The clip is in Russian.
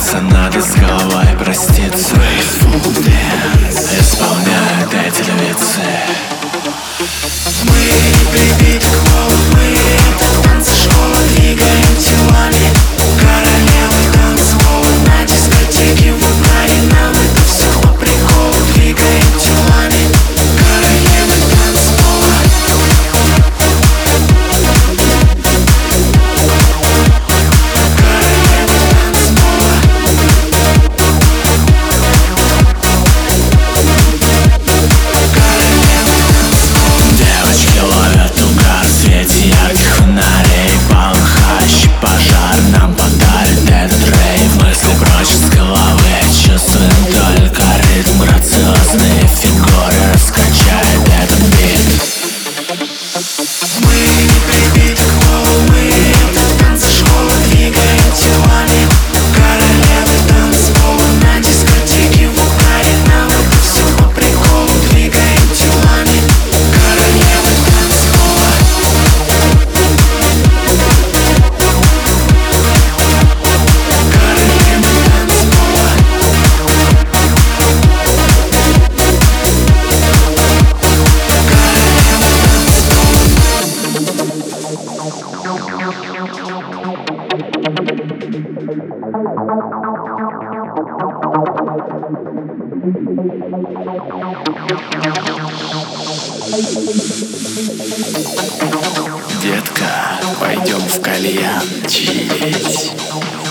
Смеяться надо с головой, проститься. Исполняют эти львицы. Мы прибиты к полу, мы это танцшкола. Двигаем телами, королевы танцпола. На дискотеке в угаре, нам это все по приколу. Двигаем телами, королевы танцпола. Девочки ловят угар в свете ярких фонарей. Полыхающий пожар нам подарит этот рейв. Мысли прочь с головы, чувствуем только ритм. Грациозные фигуры раскачает этот бит. Мы прибиты к полу, мы это танцшкола. Двигаем телами, королевы танцпола. На дискотеке в угаре, нам это все по приколу. Двигаем телами, королевы танцпола. Королевы танцпола. Детка, пойдем в кальян чилить.